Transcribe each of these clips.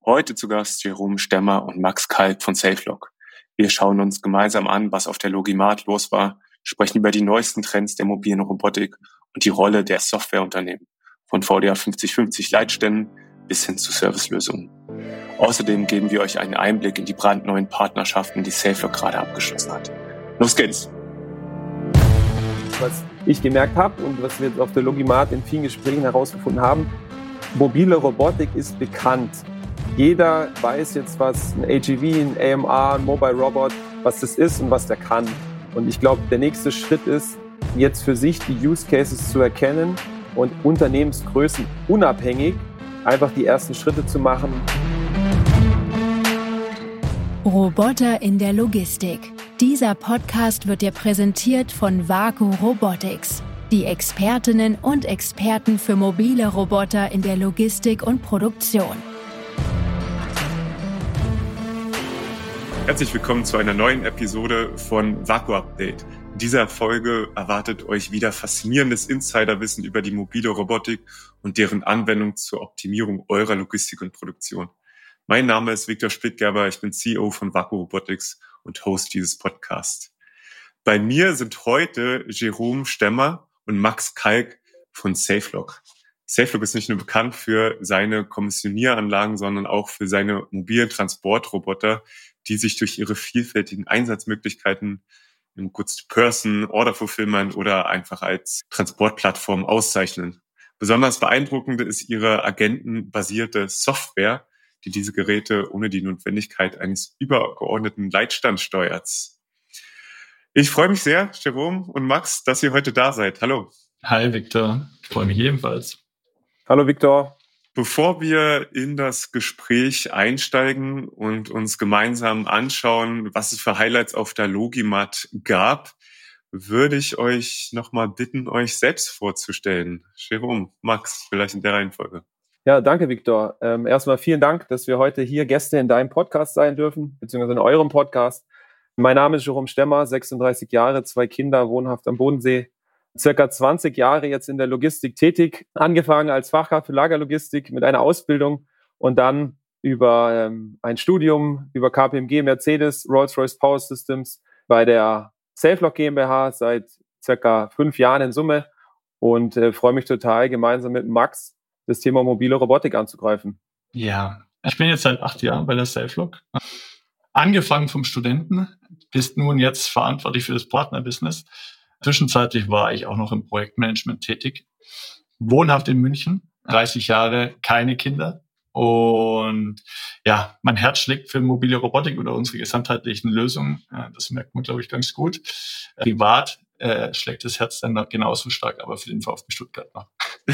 Heute zu Gast Jerome Stemmer und Max Kalk von SafeLog. Wir schauen uns gemeinsam an, was auf der Logimat los war, sprechen über die neuesten Trends der mobilen Robotik und die Rolle der Softwareunternehmen, von VDA 5050 Leitständen bis hin zu Servicelösungen. Außerdem geben wir euch einen Einblick in die brandneuen Partnerschaften, die SafeLog gerade abgeschlossen hat. Los geht's! Was ich gemerkt habe und was wir auf der Logimat in vielen Gesprächen herausgefunden haben, mobile Robotik ist bekannt. Jeder weiß jetzt, was ein AGV, ein AMR, ein Mobile Robot, was das ist und was der kann. Und ich glaube, der nächste Schritt ist, jetzt für sich die Use Cases zu erkennen und Unternehmensgrößen unabhängig einfach die ersten Schritte zu machen. Roboter in der Logistik. Dieser Podcast wird dir präsentiert von Vaku Robotics, die Expertinnen und Experten für mobile Roboter in der Logistik und Produktion. Herzlich willkommen zu einer neuen Episode von Vaku Update. In dieser Folge erwartet euch wieder faszinierendes Insiderwissen über die mobile Robotik und deren Anwendung zur Optimierung eurer Logistik und Produktion. Mein Name ist Viktor Splittgerber, ich bin CEO von Vaku Robotics und Host dieses Podcasts. Bei mir sind heute Jerome Stemmer und Max Kalk von SafeLog. SafeLog ist nicht nur bekannt für seine Kommissionieranlagen, sondern auch für seine mobilen Transportroboter, die sich durch ihre vielfältigen Einsatzmöglichkeiten im Goods-to-Person, Order-Fulfillment oder einfach als Transportplattform auszeichnen. Besonders beeindruckend ist ihre agentenbasierte Software, die diese Geräte ohne die Notwendigkeit eines übergeordneten Leitstands steuert. Ich freue mich sehr, Jerome und Max, dass ihr heute da seid. Hallo. Hi, Viktor. Ich freue mich ebenfalls. Hallo, Viktor. Bevor wir in das Gespräch einsteigen und uns gemeinsam anschauen, was es für Highlights auf der Logimat gab, würde ich euch nochmal bitten, euch selbst vorzustellen. Jerome, Max, vielleicht in der Reihenfolge. Ja, danke, Viktor. Erstmal vielen Dank, dass wir heute hier Gäste in deinem Podcast sein dürfen, beziehungsweise in eurem Podcast. Mein Name ist Jerome Stemmer, 36 Jahre, 2 Kinder, wohnhaft am Bodensee. Circa 20 Jahre jetzt in der Logistik tätig, angefangen als Fachkraft für Lagerlogistik mit einer Ausbildung und dann über ein Studium, über KPMG, Mercedes, Rolls-Royce Power Systems bei der SafeLog GmbH seit circa 5 Jahren in Summe und freue mich total, gemeinsam mit Max das Thema mobile Robotik anzugreifen. Ja, ich bin jetzt seit 8 Jahren bei der SafeLog. Angefangen vom Studenten, bist nun jetzt verantwortlich für das Partnerbusiness. Zwischenzeitlich war ich auch noch im Projektmanagement tätig. Wohnhaft in München, 30 Jahre, keine Kinder. Und ja, mein Herz schlägt für mobile Robotik oder unsere gesamtheitlichen Lösungen. Das merkt man, glaube ich, ganz gut. Privat schlägt das Herz dann noch genauso stark, aber für den VfB Stuttgart noch.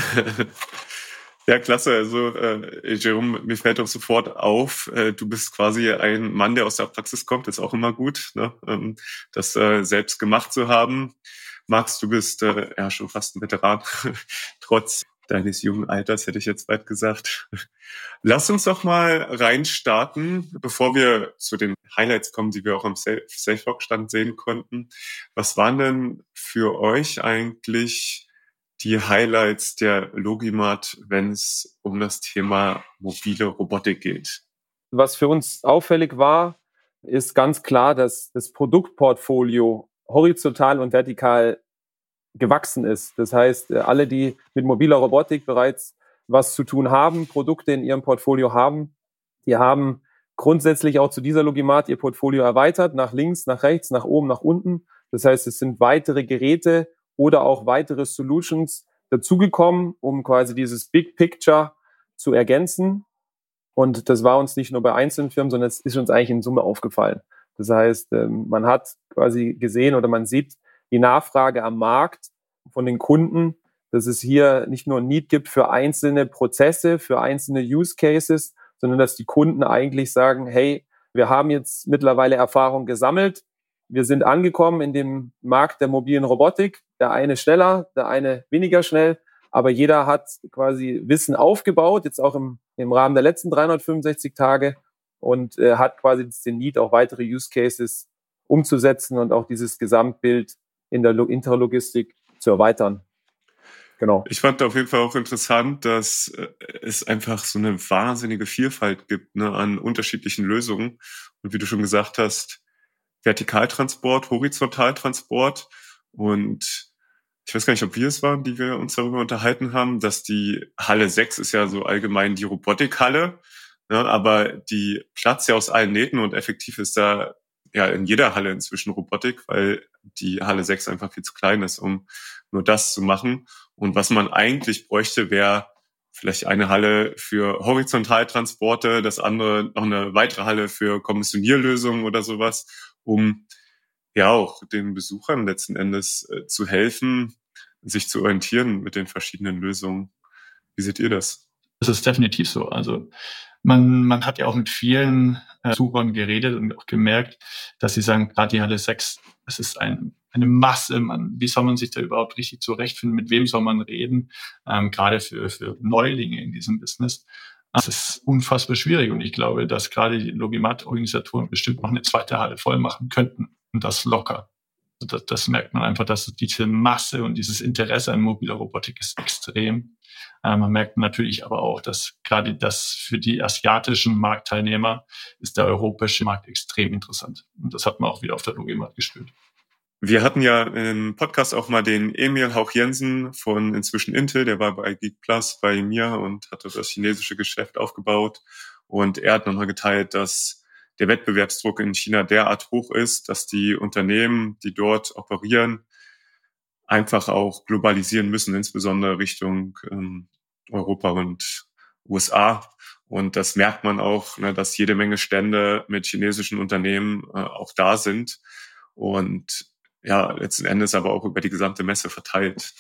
Ja, klasse. Also, Jerome, mir fällt auch sofort auf, du bist quasi ein Mann, der aus der Praxis kommt. Ist auch immer gut, ne? Das selbst gemacht zu haben. Max, du bist ja schon fast ein Veteran, trotz deines jungen Alters, hätte ich jetzt bald gesagt. Lass uns doch mal reinstarten, bevor wir zu den Highlights kommen, die wir auch am SafeLog-Stand sehen konnten. Was waren denn für euch eigentlich die Highlights der Logimat, wenn es um das Thema mobile Robotik geht? Was für uns auffällig war, ist ganz klar, dass das Produktportfolio horizontal und vertikal gewachsen ist. Das heißt, alle, die mit mobiler Robotik bereits was zu tun haben, Produkte in ihrem Portfolio haben, die haben grundsätzlich auch zu dieser Logimat ihr Portfolio erweitert, nach links, nach rechts, nach oben, nach unten. Das heißt, es sind weitere Geräte oder auch weitere Solutions dazugekommen, um quasi dieses Big Picture zu ergänzen. Und das war uns nicht nur bei einzelnen Firmen, sondern es ist uns eigentlich in Summe aufgefallen. Das heißt, man hat quasi gesehen oder man sieht die Nachfrage am Markt von den Kunden, dass es hier nicht nur ein Need gibt für einzelne Prozesse, für einzelne Use Cases, sondern dass die Kunden eigentlich sagen, hey, wir haben jetzt mittlerweile Erfahrung gesammelt, wir sind angekommen in dem Markt der mobilen Robotik, der eine schneller, der eine weniger schnell, aber jeder hat quasi Wissen aufgebaut, jetzt auch im Rahmen der letzten 365 Tage und hat quasi den Need, auch weitere Use Cases umzusetzen und auch dieses Gesamtbild in der Interlogistik zu erweitern. Genau. Ich fand auf jeden Fall auch interessant, dass es einfach so eine wahnsinnige Vielfalt gibt, ne, an unterschiedlichen Lösungen. Und wie du schon gesagt hast, Vertikaltransport, Horizontaltransport. Und ich weiß gar nicht, ob wir es waren, die wir uns darüber unterhalten haben, dass die Halle 6 ist ja so allgemein die Robotikhalle, ne, aber die platzt ja aus allen Nähten und effektiv ist da ja in jeder Halle inzwischen Robotik, weil die Halle 6 einfach viel zu klein ist, um nur das zu machen. Und was man eigentlich bräuchte, wäre vielleicht eine Halle für Horizontaltransporte, das andere noch eine weitere Halle für Kommissionierlösungen oder sowas, um ja auch den Besuchern letzten Endes zu helfen, sich zu orientieren mit den verschiedenen Lösungen. Wie seht ihr das? Das ist definitiv so. Also man hat ja auch mit vielen Besuchern geredet und auch gemerkt, dass sie sagen, gerade die Halle 6, es ist eine Masse. Wie soll man sich da überhaupt richtig zurechtfinden? Mit wem soll man reden? Gerade für Neulinge in diesem Business. Das ist unfassbar schwierig. Und ich glaube, dass gerade die Logimat-Organisatoren bestimmt noch eine zweite Halle voll machen könnten. Und das locker. Das merkt man einfach, dass diese Masse und dieses Interesse an mobiler Robotik ist extrem. Man merkt natürlich aber auch, dass gerade das für die asiatischen Marktteilnehmer ist der europäische Markt extrem interessant. Und das hat man auch wieder auf der Logimat gespürt. Wir hatten ja im Podcast auch mal den Emil Hauch-Jensen von inzwischen Intel, der war bei Geek Plus bei mir und hatte das chinesische Geschäft aufgebaut. Und er hat nochmal geteilt, dass der Wettbewerbsdruck in China derart hoch ist, dass die Unternehmen, die dort operieren, einfach auch globalisieren müssen, insbesondere Richtung Europa und USA. Und das merkt man auch, ne, dass jede Menge Stände mit chinesischen Unternehmen auch da sind und ja, letzten Endes aber auch über die gesamte Messe verteilt.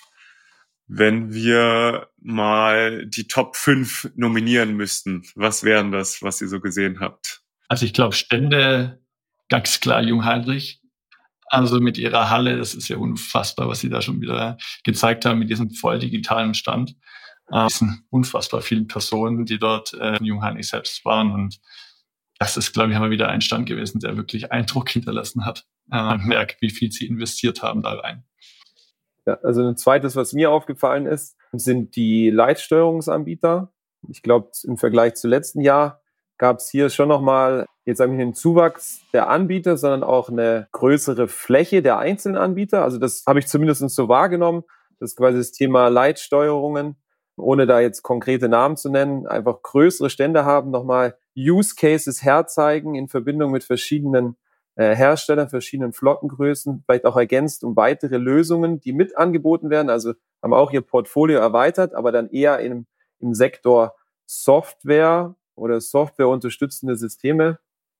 Wenn wir mal die Top 5 nominieren müssten, was wären das, was ihr so gesehen habt? Also ich glaube, Stände, ganz klar Jungheinrich. Also mit ihrer Halle, das ist ja unfassbar, was sie da schon wieder gezeigt haben mit diesem voll digitalen Stand. Es sind unfassbar viele Personen, die dort Jungheinrich selbst waren. Und das ist, glaube ich, mal wieder ein Stand gewesen, der wirklich Eindruck hinterlassen hat. Man merkt, wie viel sie investiert haben da rein. Ja, also ein zweites, was mir aufgefallen ist, sind die Leitsteuerungsanbieter. Ich glaube, im Vergleich zu letzten Jahr gab es hier schon nochmal, jetzt sage ich nicht einen Zuwachs der Anbieter, sondern auch eine größere Fläche der einzelnen Anbieter. Also das habe ich zumindest so wahrgenommen. Das ist quasi das Thema Leitsteuerungen, ohne da jetzt konkrete Namen zu nennen, einfach größere Stände haben, nochmal Use Cases herzeigen in Verbindung mit verschiedenen Herstellern, verschiedenen Flottengrößen, vielleicht auch ergänzt um weitere Lösungen, die mit angeboten werden. Also haben auch ihr Portfolio erweitert, aber dann eher im Sektor Software oder softwareunterstützende Systeme.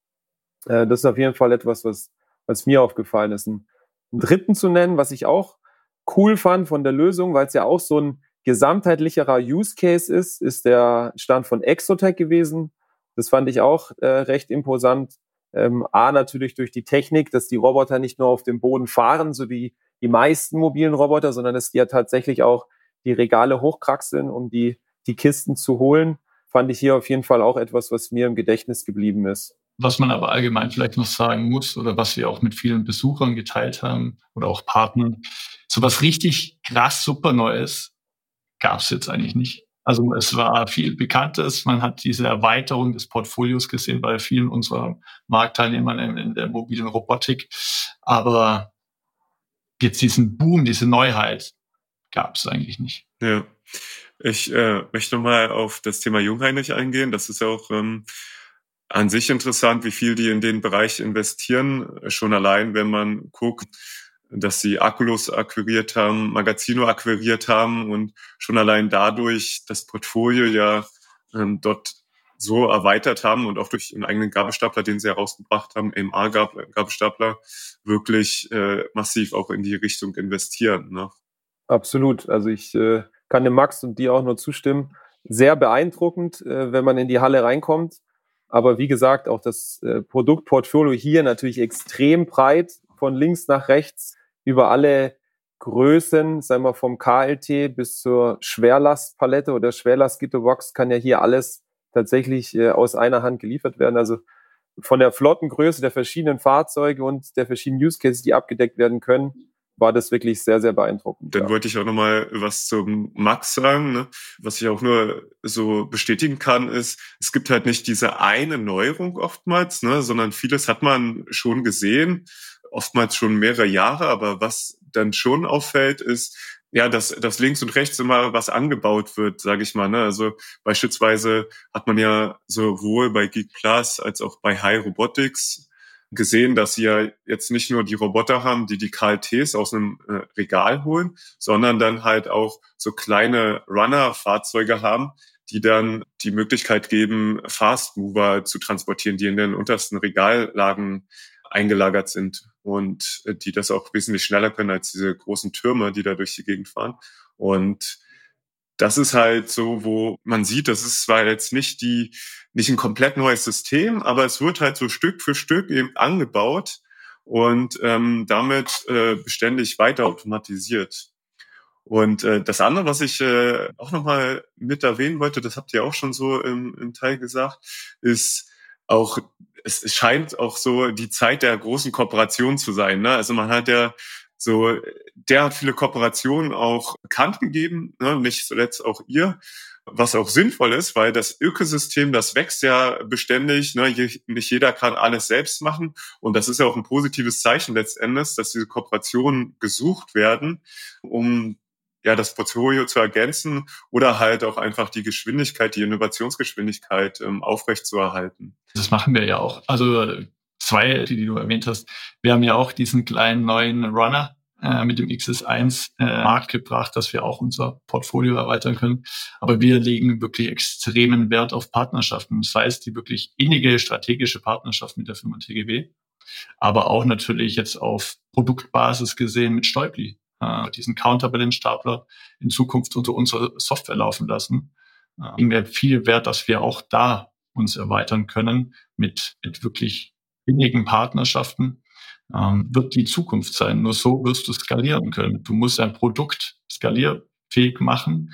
Das ist auf jeden Fall etwas, was mir aufgefallen ist. Einen dritten zu nennen, was ich auch cool fand von der Lösung, weil es ja auch so ein gesamtheitlicherer Use Case ist der Stand von Exotec gewesen. Das fand ich auch recht imposant. Natürlich durch die Technik, dass die Roboter nicht nur auf dem Boden fahren, so wie die meisten mobilen Roboter, sondern dass die ja tatsächlich auch die Regale hochkraxeln, um die Kisten zu holen. Fand ich hier auf jeden Fall auch etwas, was mir im Gedächtnis geblieben ist. Was man aber allgemein vielleicht noch sagen muss oder was wir auch mit vielen Besuchern geteilt haben oder auch Partnern, so was richtig krass super Neues gab es jetzt eigentlich nicht. Also es war viel Bekanntes. Man hat diese Erweiterung des Portfolios gesehen bei vielen unserer Marktteilnehmern in der mobilen Robotik. Aber jetzt diesen Boom, diese Neuheit gab es eigentlich nicht. Ja, ich möchte mal auf das Thema Jungheinrich eingehen. Das ist ja auch an sich interessant, wie viel die in den Bereich investieren. Schon allein, wenn man guckt, dass sie Aculus akquiriert haben, Magazino akquiriert haben und schon allein dadurch das Portfolio ja dort so erweitert haben und auch durch einen eigenen Gabelstapler, den sie herausgebracht haben, AMR-Gabelstapler, wirklich massiv auch in die Richtung investieren. Ne? Absolut. Also ich kann dem Max und dir auch nur zustimmen. Sehr beeindruckend, wenn man in die Halle reinkommt. Aber wie gesagt, auch das Produktportfolio hier natürlich extrem breit, von links nach rechts, über alle Größen, sagen wir vom KLT bis zur Schwerlastpalette oder Schwerlastgitterbox kann ja hier alles tatsächlich aus einer Hand geliefert werden. Also von der Flottengröße der verschiedenen Fahrzeuge und der verschiedenen Use Cases, die abgedeckt werden können, war das wirklich sehr, sehr beeindruckend. Dann wollte ich auch nochmal was zum Max sagen, ne? Was ich auch nur so bestätigen kann, ist, es gibt halt nicht diese eine Neuerung oftmals, ne? Sondern vieles hat man schon gesehen, oftmals schon mehrere Jahre, aber was dann schon auffällt, ist, ja, dass links und rechts immer was angebaut wird, sage ich mal. Ne? Also beispielsweise hat man ja sowohl bei Geek Plus als auch bei Hi Robotics gesehen, dass sie ja jetzt nicht nur die Roboter haben, die KLTs aus einem Regal holen, sondern dann halt auch so kleine Runner-Fahrzeuge haben, die dann die Möglichkeit geben, Fast Mover zu transportieren, die in den untersten Regallagen eingelagert sind und die das auch wesentlich schneller können als diese großen Türme, die da durch die Gegend fahren. Und das ist halt so, wo man sieht, das ist zwar jetzt nicht ein komplett neues System, aber es wird halt so Stück für Stück eben angebaut und damit beständig weiter automatisiert. Und das andere, was ich auch nochmal mit erwähnen wollte, das habt ihr auch schon so im Teil gesagt, ist auch, es scheint auch so die Zeit der großen Kooperation zu sein. Ne? Also man hat ja so, der hat viele Kooperationen auch bekannt gegeben, ne? Nicht zuletzt auch ihr, was auch sinnvoll ist, weil das Ökosystem, das wächst ja beständig, ne? Nicht jeder kann alles selbst machen und das ist ja auch ein positives Zeichen letztendlich, dass diese Kooperationen gesucht werden, um ja das Portfolio zu ergänzen oder halt auch einfach die Geschwindigkeit, die Innovationsgeschwindigkeit aufrechtzuerhalten. Das machen wir ja auch. Also 2, die du erwähnt hast. Wir haben ja auch diesen kleinen neuen Runner mit dem XS1 Markt gebracht, dass wir auch unser Portfolio erweitern können. Aber wir legen wirklich extremen Wert auf Partnerschaften. Das heißt, die wirklich innige strategische Partnerschaft mit der Firma TGW, aber auch natürlich jetzt auf Produktbasis gesehen mit Stäubli. Diesen Counterbalance-Stapler in Zukunft unter unserer Software laufen lassen. Legen wir viel Wert, dass wir auch da uns erweitern können mit wirklich innigen Partnerschaften. Wird die Zukunft sein. Nur so wirst du skalieren können. Du musst ein Produkt skalierfähig machen.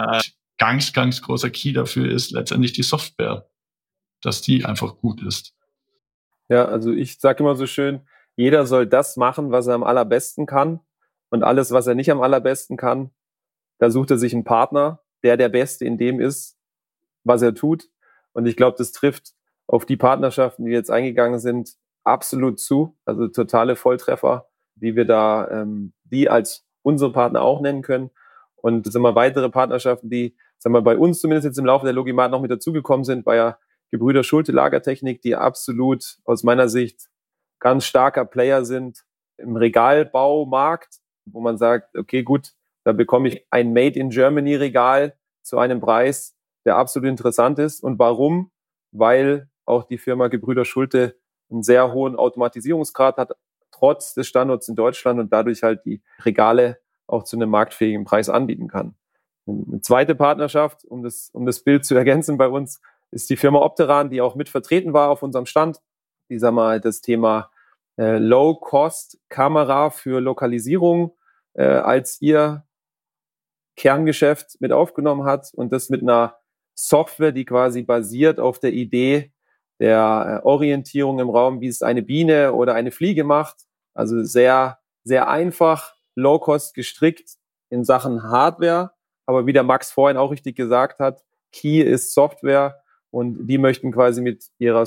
Ganz, ganz großer Key dafür ist letztendlich die Software, dass die einfach gut ist. Ja, also ich sage immer so schön, jeder soll das machen, was er am allerbesten kann. Und alles, was er nicht am allerbesten kann, da sucht er sich einen Partner, der Beste in dem ist, was er tut. Und ich glaube, das trifft auf die Partnerschaften, die jetzt eingegangen sind, absolut zu. Also totale Volltreffer, die wir da, die als unsere Partner auch nennen können. Und das sind mal weitere Partnerschaften, die, sagen wir, bei uns zumindest jetzt im Laufe der Logimat noch mit dazugekommen sind, bei der Gebrüder Schulte Lagertechnik, die absolut aus meiner Sicht ganz starker Player sind im Regalbaumarkt, wo man sagt, okay, gut, da bekomme ich ein Made in Germany Regal zu einem Preis, der absolut interessant ist. Und warum? Weil auch die Firma Gebrüder Schulte einen sehr hohen Automatisierungsgrad hat, trotz des Standorts in Deutschland und dadurch halt die Regale auch zu einem marktfähigen Preis anbieten kann. Eine zweite Partnerschaft, um das Bild zu ergänzen bei uns, ist die Firma Opteran, die auch mit vertreten war auf unserem Stand. Die, sagen wir mal, das Thema Low-Cost-Kamera für Lokalisierung als ihr Kerngeschäft mit aufgenommen hat und das mit einer Software, die quasi basiert auf der Idee der Orientierung im Raum, wie es eine Biene oder eine Fliege macht. Also sehr, sehr einfach, Low-Cost gestrickt in Sachen Hardware. Aber wie der Max vorhin auch richtig gesagt hat, Key ist Software und die möchten quasi mit ihrer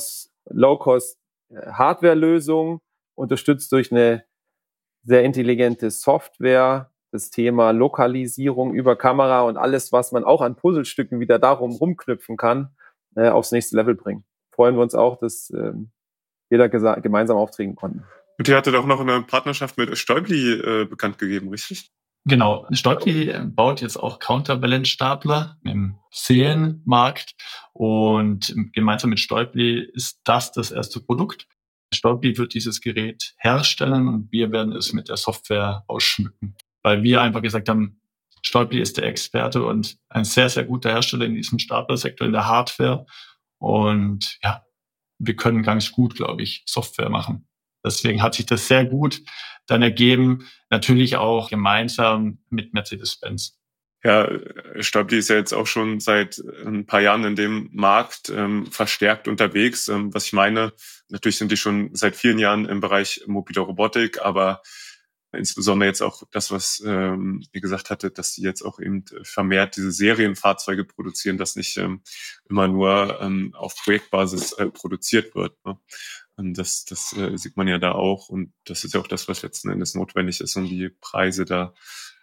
Low-Cost-Hardware-Lösung unterstützt durch eine sehr intelligente Software, das Thema Lokalisierung über Kamera und alles, was man auch an Puzzlestücken wieder darum rumknüpfen kann, aufs nächste Level bringen. Freuen wir uns auch, dass wir da gemeinsam auftreten konnten. Und ihr hattet auch noch eine Partnerschaft mit Stäubli bekannt gegeben, richtig? Genau. Stäubli baut jetzt auch Counterbalance-Stapler im Serienmarkt und gemeinsam mit Stäubli ist das erste Produkt. Stäubli wird dieses Gerät herstellen und wir werden es mit der Software ausschmücken, weil wir einfach gesagt haben, Stäubli ist der Experte und ein sehr, sehr guter Hersteller in diesem Staplersektor, in der Hardware und ja, wir können ganz gut, glaube ich, Software machen. Deswegen hat sich das sehr gut dann ergeben, natürlich auch gemeinsam mit Mercedes-Benz. Ja, Stäubli ist ja jetzt auch schon seit ein paar Jahren in dem Markt verstärkt unterwegs. Was ich meine, natürlich sind die schon seit vielen Jahren im Bereich mobile Robotik, aber Insbesondere jetzt auch das, was ihr gesagt hattet, dass sie jetzt auch eben vermehrt diese Serienfahrzeuge produzieren, dass nicht immer nur auf Projektbasis produziert wird. Ne? Und das sieht man ja da auch. Und das ist ja auch das, was letzten Endes notwendig ist, um die Preise da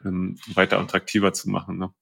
weiter attraktiver zu machen. Ne?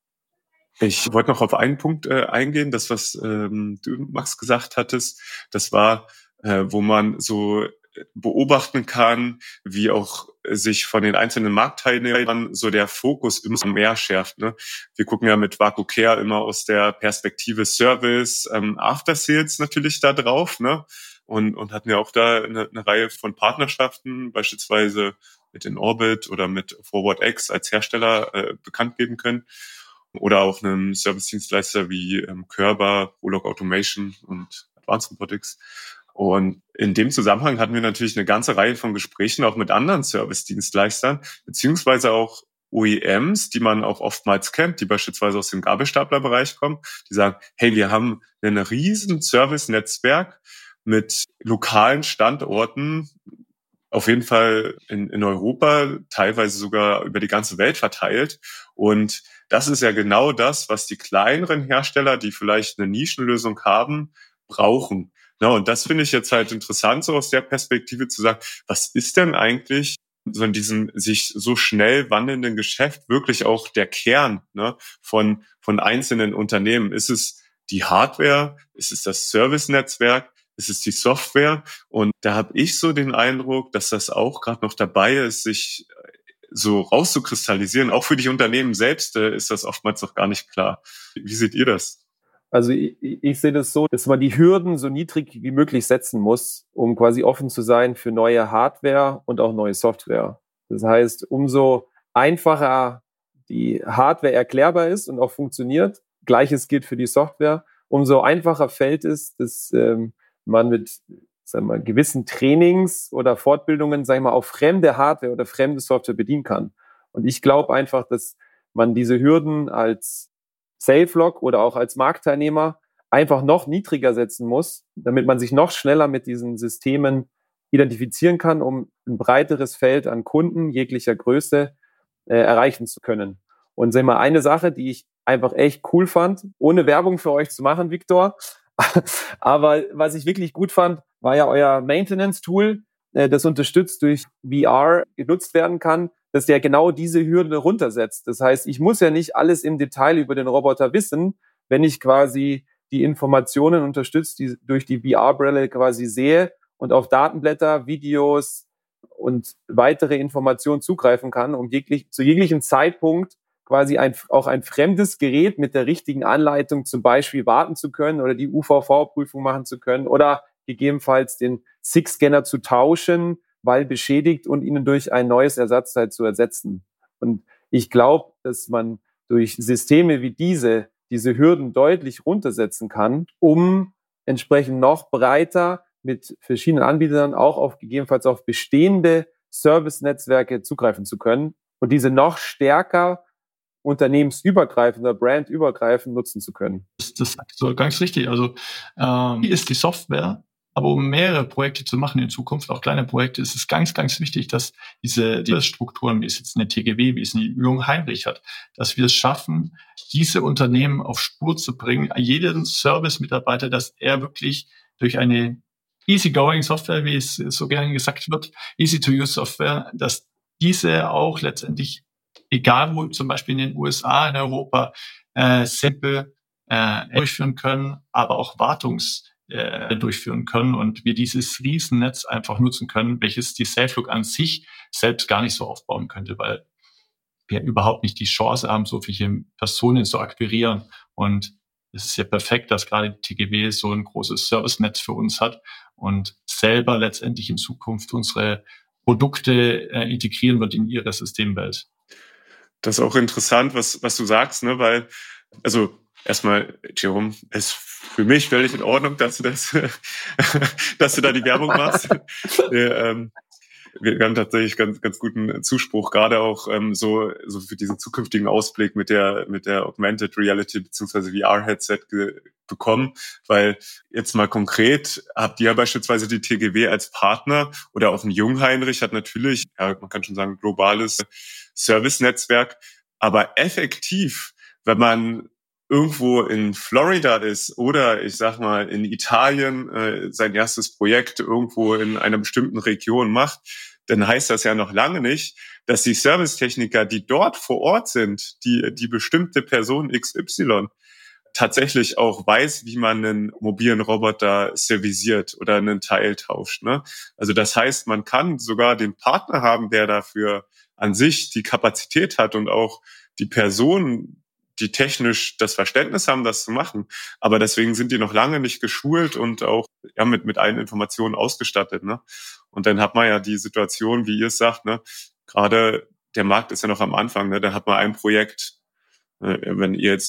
Ich wollte noch auf einen Punkt eingehen, das, was du, Max, gesagt hattest. Das war, wo man so beobachten kann, wie auch sich von den einzelnen Marktteilnehmern so der Fokus immer mehr schärft. Ne? Wir gucken ja mit VakuCare immer aus der Perspektive Service, After Sales natürlich da drauf, ne? Und hatten ja auch da eine Reihe von Partnerschaften, beispielsweise mit InOrbit oder mit ForwardX als Hersteller bekannt geben können. Oder auch einem Service-Dienstleister wie Körber, Prolog Automation und Advanced Robotics. Und in dem Zusammenhang hatten wir natürlich eine ganze Reihe von Gesprächen auch mit anderen Service-Dienstleistern, beziehungsweise auch OEMs, die man auch oftmals kennt, die beispielsweise aus dem Gabelstaplerbereich kommen, die sagen, hey, wir haben ein riesen Service-Netzwerk mit lokalen Standorten, auf jeden Fall in Europa, teilweise sogar über die ganze Welt verteilt. Und das ist ja genau das, was die kleineren Hersteller, die vielleicht eine Nischenlösung haben, brauchen. Ja, und das finde ich jetzt halt interessant, so aus der Perspektive zu sagen, was ist denn eigentlich so in diesem sich so schnell wandelnden Geschäft wirklich auch der Kern, ne, von einzelnen Unternehmen? Ist es die Hardware? Ist es das Service-Netzwerk? Ist es die Software? Und da habe ich so den Eindruck, dass das auch gerade noch dabei ist, sich so rauszukristallisieren. Auch für die Unternehmen selbst ist das oftmals noch gar nicht klar. Wie seht ihr das? Also ich sehe das so, dass man die Hürden so niedrig wie möglich setzen muss, um quasi offen zu sein für neue Hardware und auch neue Software. Das heißt, umso einfacher die Hardware erklärbar ist und auch funktioniert, Gleiches gilt für die Software, umso einfacher fällt es, dass man mit gewissen Trainings oder Fortbildungen, auf fremde Hardware oder fremde Software bedienen kann. Und ich glaube einfach, dass man diese Hürden als SafeLog oder auch als Marktteilnehmer einfach noch niedriger setzen muss, damit man sich noch schneller mit diesen Systemen identifizieren kann, um ein breiteres Feld an Kunden jeglicher Größe erreichen zu können. Und eine Sache, die ich einfach echt cool fand, ohne Werbung für euch zu machen, Viktor, aber was ich wirklich gut fand, war ja euer Maintenance-Tool, das unterstützt durch VR genutzt werden kann, dass der genau diese Hürde runtersetzt. Das heißt, ich muss ja nicht alles im Detail über den Roboter wissen, wenn ich quasi die Informationen unterstützt, die durch die VR-Brille quasi sehe und auf Datenblätter, Videos und weitere Informationen zugreifen kann, um zu jeglichem Zeitpunkt quasi auch ein fremdes Gerät mit der richtigen Anleitung zum Beispiel warten zu können oder die UVV-Prüfung machen zu können oder gegebenenfalls den SIG-Scanner zu tauschen, weil beschädigt und ihnen durch ein neues Ersatzteil zu ersetzen. Und ich glaube, dass man durch Systeme wie diese Hürden deutlich runtersetzen kann, um entsprechend noch breiter mit verschiedenen Anbietern auch gegebenenfalls auf bestehende Service-Netzwerke zugreifen zu können und diese noch stärker unternehmensübergreifend oder brandübergreifend nutzen zu können. Das ist so ganz richtig. Also hier ist die Software, aber um mehrere Projekte zu machen in Zukunft, auch kleine Projekte, ist es ganz, ganz wichtig, dass diese Strukturen, wie es jetzt eine TGW, wie es eine Jung Heinrich hat, dass wir es schaffen, diese Unternehmen auf Spur zu bringen, jeden Service-Mitarbeiter, dass er wirklich durch eine easygoing Software, wie es so gerne gesagt wird, easy-to-use-Software, dass diese auch letztendlich, egal wo, zum Beispiel in den USA, in Europa, simpel durchführen können, aber auch durchführen können und wir dieses Riesennetz einfach nutzen können, welches die SafeLog an sich selbst gar nicht so aufbauen könnte, weil wir überhaupt nicht die Chance haben, so viele Personen zu akquirieren. Und es ist ja perfekt, dass gerade die TGW so ein großes Servicenetz für uns hat und selber letztendlich in Zukunft unsere Produkte integrieren wird in ihre Systemwelt. Das ist auch interessant, was du sagst, ne? Weil, also erstmal, Jerome, ist für mich völlig in Ordnung, dass du da die Werbung machst. Wir haben tatsächlich ganz guten Zuspruch, gerade auch so für diesen zukünftigen Ausblick mit der Augmented Reality bzw. VR-Headset bekommen, weil jetzt mal konkret habt ihr beispielsweise die TGW als Partner oder auch ein Jungheinrich hat natürlich, ja, man kann schon sagen, globales Service-Netzwerk, aber effektiv, wenn man irgendwo in Florida ist oder ich sag mal in Italien sein erstes Projekt irgendwo in einer bestimmten Region macht, dann heißt das ja noch lange nicht, dass die Servicetechniker, die dort vor Ort sind, die bestimmte Person XY tatsächlich auch weiß, wie man einen mobilen Roboter servisiert oder einen Teil tauscht. Ne? Also das heißt, man kann sogar den Partner haben, der dafür an sich die Kapazität hat und auch die Person, die technisch das Verständnis haben, das zu machen. Aber deswegen sind die noch lange nicht geschult und auch ja mit allen Informationen ausgestattet. Ne? Und dann hat man ja die Situation, wie ihr es sagt, ne? Gerade der Markt ist ja noch am Anfang. Ne? Da hat man ein Projekt, wenn ihr jetzt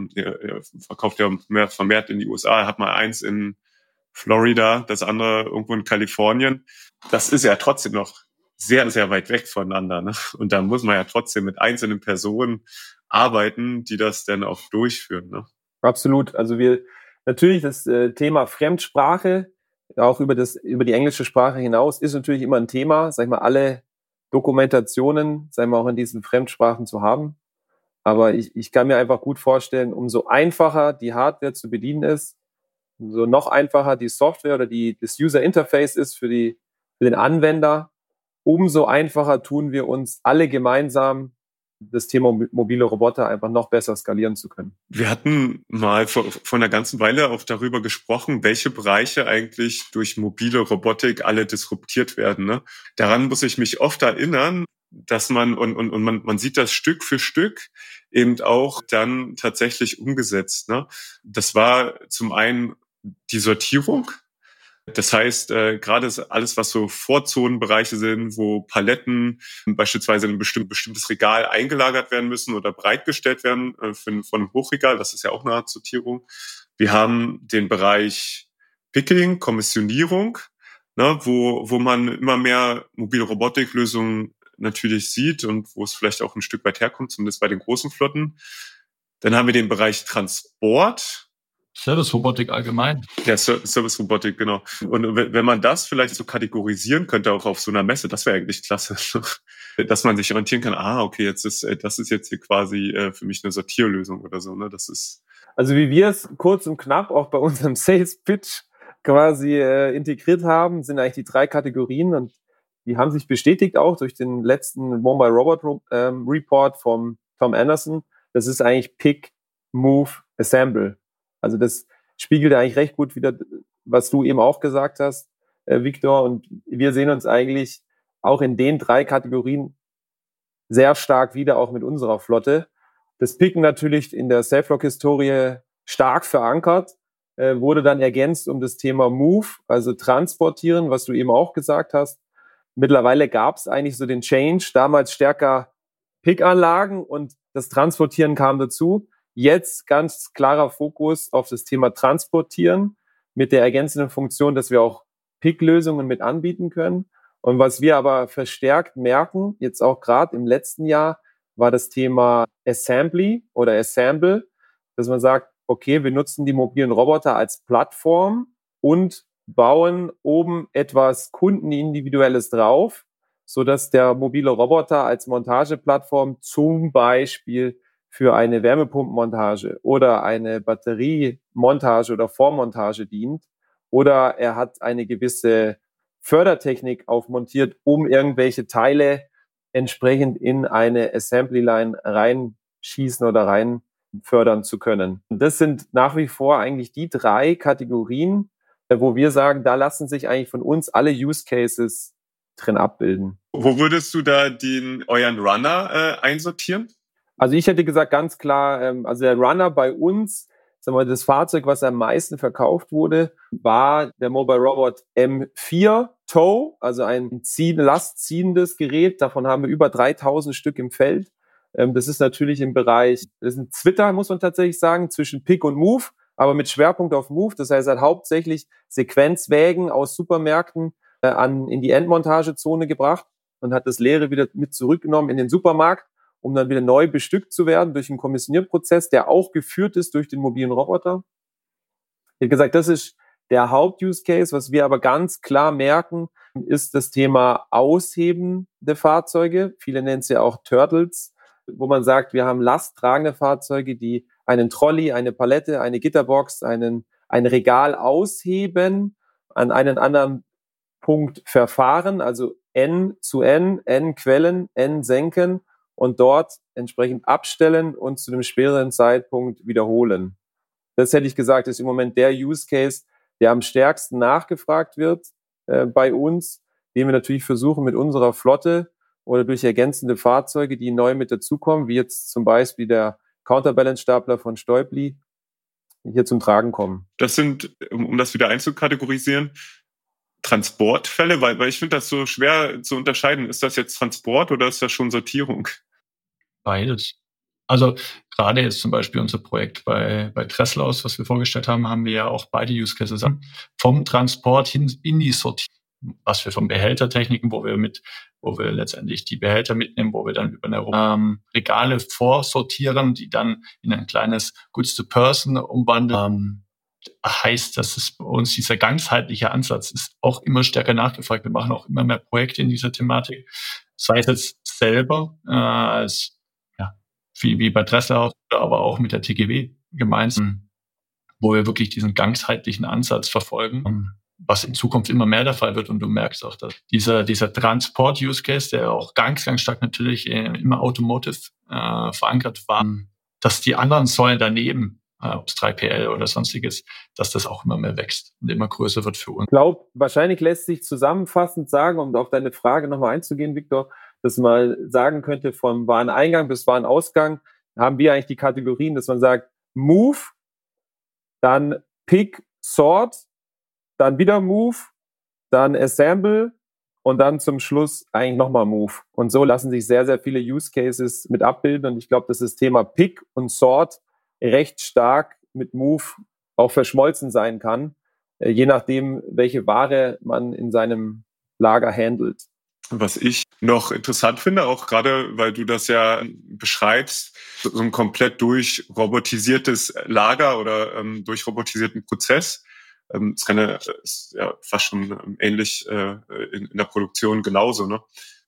ihr verkauft ja vermehrt in die USA, hat man eins in Florida, das andere irgendwo in Kalifornien. Das ist ja trotzdem noch sehr, sehr weit weg voneinander. Ne? Und da muss man ja trotzdem mit einzelnen Personen arbeiten, die das dann auch durchführen. Ne? Absolut. Also natürlich das Thema Fremdsprache, auch über die englische Sprache hinaus, ist natürlich immer ein Thema, sag ich mal, alle Dokumentationen, sag ich mal, auch in diesen Fremdsprachen zu haben. Aber ich kann mir einfach gut vorstellen, umso einfacher die Hardware zu bedienen ist, umso noch einfacher die Software oder das User Interface ist für den Anwender, umso einfacher tun wir uns alle gemeinsam, das Thema mobile Roboter einfach noch besser skalieren zu können. Wir hatten mal vor einer ganzen Weile auch darüber gesprochen, welche Bereiche eigentlich durch mobile Robotik alle disruptiert werden. Ne? Daran muss ich mich oft erinnern, dass man man sieht das Stück für Stück eben auch dann tatsächlich umgesetzt. Ne? Das war zum einen die Sortierung. Das heißt, gerade alles, was so Vorzonenbereiche sind, wo Paletten beispielsweise in ein bestimmtes Regal eingelagert werden müssen oder bereitgestellt werden von einem Hochregal, das ist ja auch eine Art Sortierung. Wir haben den Bereich Picking, Kommissionierung, ne, wo man immer mehr mobile Robotiklösungen natürlich sieht und wo es vielleicht auch ein Stück weit herkommt, zumindest bei den großen Flotten. Dann haben wir den Bereich Transport. Service-Robotik allgemein. Ja, Service-Robotik, genau. Und wenn man das vielleicht so kategorisieren könnte, auch auf so einer Messe, das wäre eigentlich klasse, dass man sich orientieren kann, okay, das ist jetzt hier quasi für mich eine Sortierlösung oder so. Ne? Das ist also wie wir es kurz und knapp auch bei unserem Sales-Pitch quasi integriert haben, sind eigentlich die 3 Kategorien und die haben sich bestätigt auch durch den letzten Mobile Robot Report vom Tom Anderson. Das ist eigentlich Pick, Move, Assemble. Also das spiegelt eigentlich recht gut wieder, was du eben auch gesagt hast, Victor. Und wir sehen uns eigentlich auch in den 3 Kategorien sehr stark wieder, auch mit unserer Flotte. Das Picken natürlich in der Safelock-Historie stark verankert, wurde dann ergänzt um das Thema Move, also transportieren, was du eben auch gesagt hast. Mittlerweile gab es eigentlich so den Change, damals stärker Pickanlagen und das Transportieren kam dazu. Jetzt ganz klarer Fokus auf das Thema Transportieren mit der ergänzenden Funktion, dass wir auch Pick-Lösungen mit anbieten können. Und was wir aber verstärkt merken, jetzt auch gerade im letzten Jahr, war das Thema Assembly oder Assemble, dass man sagt, okay, wir nutzen die mobilen Roboter als Plattform und bauen oben etwas Kundenindividuelles drauf, sodass der mobile Roboter als Montageplattform zum Beispiel für eine Wärmepumpenmontage oder eine Batteriemontage oder Vormontage dient. Oder er hat eine gewisse Fördertechnik aufmontiert, um irgendwelche Teile entsprechend in eine Assembly Line reinschießen oder rein fördern zu können. Und das sind nach wie vor eigentlich die 3 Kategorien, wo wir sagen, da lassen sich eigentlich von uns alle Use Cases drin abbilden. Wo würdest du da euren Runner einsortieren? Also ich hätte gesagt, ganz klar, also der Runner bei uns, sagen wir, das Fahrzeug, was am meisten verkauft wurde, war der Mobile Robot M4 Tow, also ein lastziehendes Gerät. Davon haben wir über 3000 Stück im Feld. Das ist natürlich im Bereich, das ist ein Zwitter, muss man tatsächlich sagen, zwischen Pick und Move, aber mit Schwerpunkt auf Move. Das heißt, er hat hauptsächlich Sequenzwägen aus Supermärkten, in die Endmontagezone gebracht und hat das Leere wieder mit zurückgenommen in den Supermarkt, um dann wieder neu bestückt zu werden durch einen Kommissionierprozess, der auch geführt ist durch den mobilen Roboter. Ich habe gesagt, das ist der Haupt-Use-Case. Was wir aber ganz klar merken, ist das Thema Ausheben der Fahrzeuge. Viele nennen es ja auch Turtles, wo man sagt, wir haben lasttragende Fahrzeuge, die einen Trolley, eine Palette, eine Gitterbox, ein Regal ausheben, an einen anderen Punkt verfahren, also N zu N Quellen, N senken und dort entsprechend abstellen und zu einem späteren Zeitpunkt wiederholen. Das hätte ich gesagt, ist im Moment der Use Case, der am stärksten nachgefragt wird bei uns, den wir natürlich versuchen mit unserer Flotte oder durch ergänzende Fahrzeuge, die neu mit dazukommen, wie jetzt zum Beispiel der Counterbalance-Stapler von Stäubli, hier zum Tragen kommen. Das sind, um das wieder einzukategorisieren, Transportfälle, weil ich finde das so schwer zu unterscheiden. Ist das jetzt Transport oder ist das schon Sortierung? Beides. Also gerade jetzt zum Beispiel unser Projekt bei Treslaus, was wir vorgestellt haben, haben wir ja auch beide Use Cases an. Vom Transport hin in die Sortierung, was wir von Behältertechniken, wo wir letztendlich die Behälter mitnehmen, wo wir dann über eine Regale vorsortieren, die dann in ein kleines Goods-to-Person umwandeln. Heißt, dass es bei uns dieser ganzheitliche Ansatz ist auch immer stärker nachgefragt. Wir machen auch immer mehr Projekte in dieser Thematik, sei es jetzt selber als wie bei Treslaus, aber auch mit der TGW gemeinsam, wo wir wirklich diesen ganzheitlichen Ansatz verfolgen, was in Zukunft immer mehr der Fall wird. Und du merkst auch, dass dieser Transport-Use-Case, der auch ganz, ganz stark natürlich im Automotive verankert war, dass die anderen Säulen daneben, ob es 3PL oder sonstiges, dass das auch immer mehr wächst und immer größer wird für uns. Ich glaube, wahrscheinlich lässt sich zusammenfassend sagen, um auf deine Frage nochmal einzugehen, Victor, dass man sagen könnte, vom Wareneingang bis Warenausgang haben wir eigentlich die Kategorien, dass man sagt, Move, dann Pick, Sort, dann wieder Move, dann Assemble und dann zum Schluss eigentlich nochmal Move. Und so lassen sich sehr, sehr viele Use Cases mit abbilden. Und ich glaube, dass das Thema Pick und Sort recht stark mit Move auch verschmolzen sein kann, je nachdem, welche Ware man in seinem Lager handelt. Was ich noch interessant finde, auch gerade, weil du das ja beschreibst, so ein komplett durchrobotisiertes Lager oder durchrobotisierten Prozess. Das ist ja fast schon ähnlich in der Produktion genauso, ne?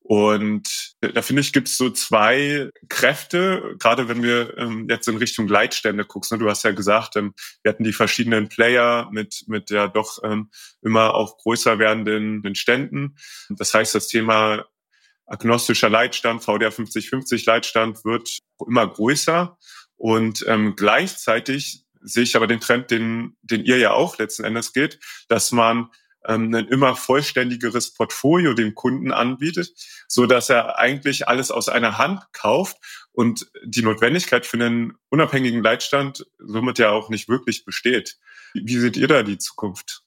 Und da finde ich, gibt es so zwei Kräfte, gerade wenn wir jetzt in Richtung Leitstände guckst. Ne? Du hast ja gesagt, wir hatten die verschiedenen Player mit ja doch immer auch größer werdenden Ständen. Das heißt, das Thema agnostischer Leitstand, VDA 5050 Leitstand wird immer größer. Und gleichzeitig sehe ich aber den Trend, den ihr ja auch letzten Endes geht, dass man ein immer vollständigeres Portfolio dem Kunden anbietet, so dass er eigentlich alles aus einer Hand kauft und die Notwendigkeit für einen unabhängigen Leitstand somit ja auch nicht wirklich besteht. Wie seht ihr da die Zukunft?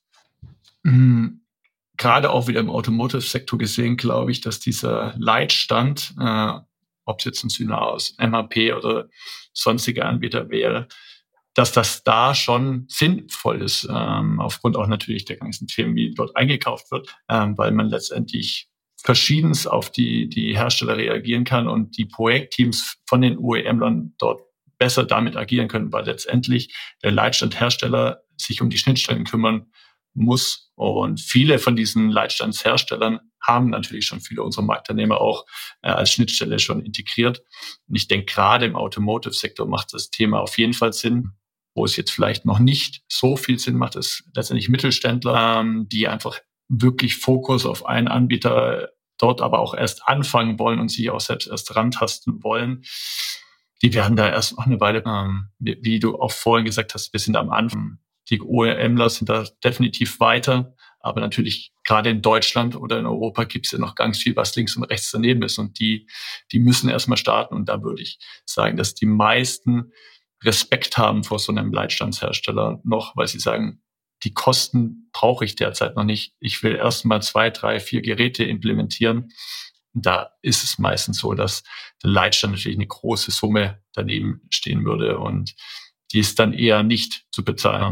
Gerade auch wieder im Automotive-Sektor gesehen, glaube ich, dass dieser Leitstand, ob es jetzt ein Synaos, MHP oder sonstige Anbieter wäre, dass das da schon sinnvoll ist, aufgrund auch natürlich der ganzen Themen, wie dort eingekauft wird, weil man letztendlich verschiedens auf die Hersteller reagieren kann und die Projektteams von den OEM-Lern dort besser damit agieren können, weil letztendlich der Leitstandhersteller sich um die Schnittstellen kümmern muss. Und viele von diesen Leitstandsherstellern haben natürlich schon viele unserer Marktteilnehmer auch als Schnittstelle schon integriert. Und ich denke, gerade im Automotive-Sektor macht das Thema auf jeden Fall Sinn. Wo es jetzt vielleicht noch nicht so viel Sinn macht, ist letztendlich Mittelständler, die einfach wirklich Fokus auf einen Anbieter dort aber auch erst anfangen wollen und sich auch selbst erst rantasten wollen. Die werden da erst noch eine Weile, wie du auch vorhin gesagt hast, wir sind am Anfang. Die OEMler sind da definitiv weiter, aber natürlich gerade in Deutschland oder in Europa gibt es ja noch ganz viel, was links und rechts daneben ist und die müssen erstmal starten und da würde ich sagen, dass die meisten Respekt haben vor so einem Leitstandshersteller noch, weil sie sagen, die Kosten brauche ich derzeit noch nicht. Ich will erst mal 2, 3, 4 Geräte implementieren. Und da ist es meistens so, dass der Leitstand natürlich eine große Summe daneben stehen würde und die ist dann eher nicht zu bezahlen.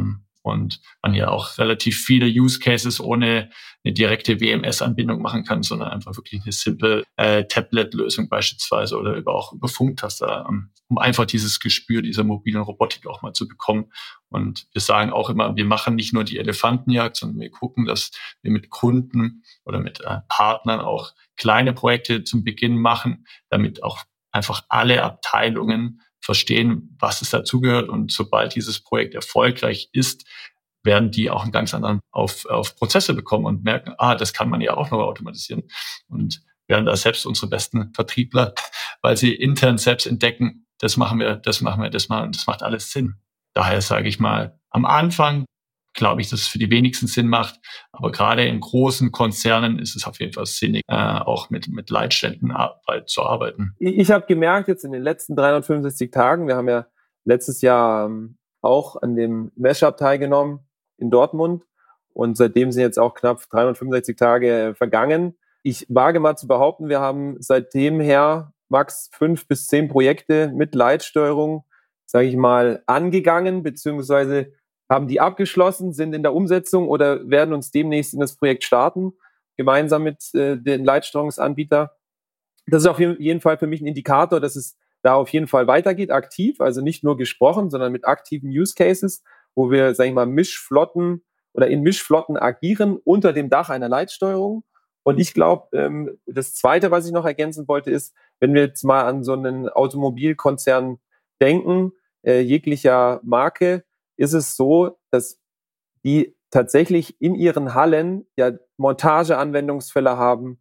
und man ja auch relativ viele Use Cases ohne eine direkte WMS-Anbindung machen kann, sondern einfach wirklich eine simple Tablet-Lösung beispielsweise oder auch über Funktaster, um einfach dieses Gespür dieser mobilen Robotik auch mal zu bekommen. Und wir sagen auch immer, wir machen nicht nur die Elefantenjagd, sondern wir gucken, dass wir mit Kunden oder mit Partnern auch kleine Projekte zum Beginn machen, damit auch einfach alle Abteilungen verstehen, was es dazugehört. Und sobald dieses Projekt erfolgreich ist, werden die auch einen ganz anderen auf Prozesse bekommen und merken, das kann man ja auch noch automatisieren. Und werden da selbst unsere besten Vertriebler, weil sie intern selbst entdecken, das machen wir. Und das macht alles Sinn. Daher sage ich mal, am Anfang glaube ich, dass es für die wenigsten Sinn macht. Aber gerade in großen Konzernen ist es auf jeden Fall sinnig, auch mit Leitständen zu arbeiten. Ich habe gemerkt, jetzt in den letzten 365 Tagen, wir haben ja letztes Jahr auch an dem Mashup teilgenommen in Dortmund und seitdem sind jetzt auch knapp 365 Tage vergangen. Ich wage mal zu behaupten, wir haben seitdem her max 5 bis 10 Projekte mit Leitsteuerung, sage ich mal, angegangen, beziehungsweise haben die abgeschlossen, sind in der Umsetzung oder werden uns demnächst in das Projekt starten, gemeinsam mit den Leitsteuerungsanbieter. Das ist auf jeden Fall für mich ein Indikator, dass es da auf jeden Fall weitergeht, aktiv, also nicht nur gesprochen, sondern mit aktiven Use Cases, wo wir, sage ich mal, Mischflotten oder in Mischflotten agieren unter dem Dach einer Leitsteuerung. Und ich glaube, das Zweite, was ich noch ergänzen wollte, ist, wenn wir jetzt mal an so einen Automobilkonzern denken, jeglicher Marke, ist es so, dass die tatsächlich in ihren Hallen ja Montageanwendungsfälle haben,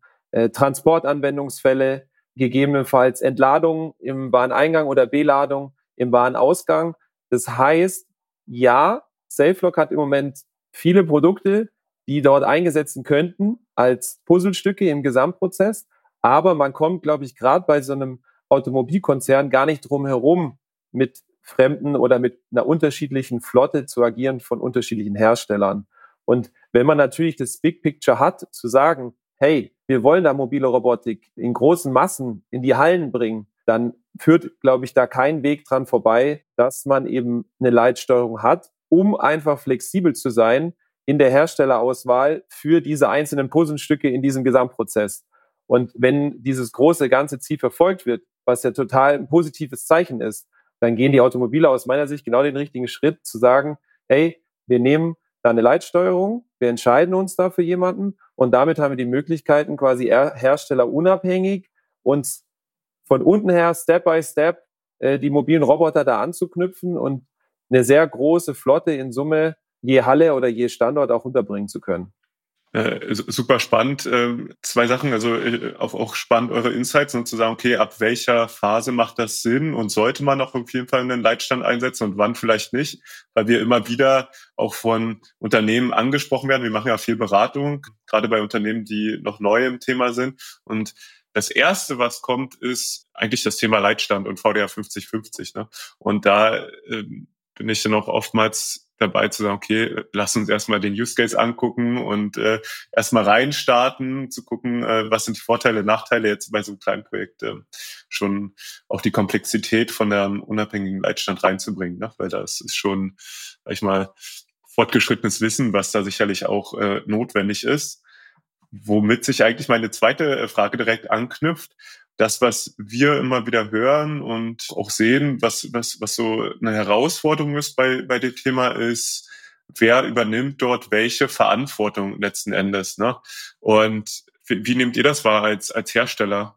Transportanwendungsfälle, gegebenenfalls Entladung im Wareneingang oder Beladung im Warenausgang. Das heißt, ja, SafeLock hat im Moment viele Produkte, die dort eingesetzt könnten als Puzzlestücke im Gesamtprozess. Aber man kommt, glaube ich, gerade bei so einem Automobilkonzern gar nicht drum herum, mit fremden oder mit einer unterschiedlichen Flotte zu agieren von unterschiedlichen Herstellern. Und wenn man natürlich das Big Picture hat, zu sagen, hey, wir wollen da mobile Robotik in großen Massen in die Hallen bringen, dann führt, glaube ich, da kein Weg dran vorbei, dass man eben eine Leitsteuerung hat, um einfach flexibel zu sein in der Herstellerauswahl für diese einzelnen Puzzlestücke in diesem Gesamtprozess. Und wenn dieses große ganze Ziel verfolgt wird, was ja total ein positives Zeichen ist, dann gehen die Automobile aus meiner Sicht genau den richtigen Schritt, zu sagen, hey, wir nehmen da eine Leitsteuerung, wir entscheiden uns da für jemanden und damit haben wir die Möglichkeiten, quasi herstellerunabhängig uns von unten her Step by Step die mobilen Roboter da anzuknüpfen und eine sehr große Flotte in Summe je Halle oder je Standort auch unterbringen zu können. Super spannend. 2 Sachen, also auch spannend eure Insights und zu sagen, okay, ab welcher Phase macht das Sinn und sollte man auch auf jeden Fall einen Leitstand einsetzen und wann vielleicht nicht, weil wir immer wieder auch von Unternehmen angesprochen werden. Wir machen ja viel Beratung, gerade bei Unternehmen, die noch neu im Thema sind, und das Erste, was kommt, ist eigentlich das Thema Leitstand und VDA 50/50. Ne? Und da bin ich dann auch oftmals dabei zu sagen, okay, lass uns erstmal den Use Case angucken und erstmal reinstarten, zu gucken, was sind die Vorteile, Nachteile jetzt bei so einem kleinen Projekt, schon auch die Komplexität von der unabhängigen Leitstand reinzubringen, ne? Weil das ist schon, sag ich mal, fortgeschrittenes Wissen, was da sicherlich auch notwendig ist. Womit sich eigentlich meine zweite Frage direkt anknüpft. Das, was wir immer wieder hören und auch sehen, was so eine Herausforderung ist bei dem Thema, ist, wer übernimmt dort welche Verantwortung letzten Endes, ne? Und wie nehmt ihr das wahr als Hersteller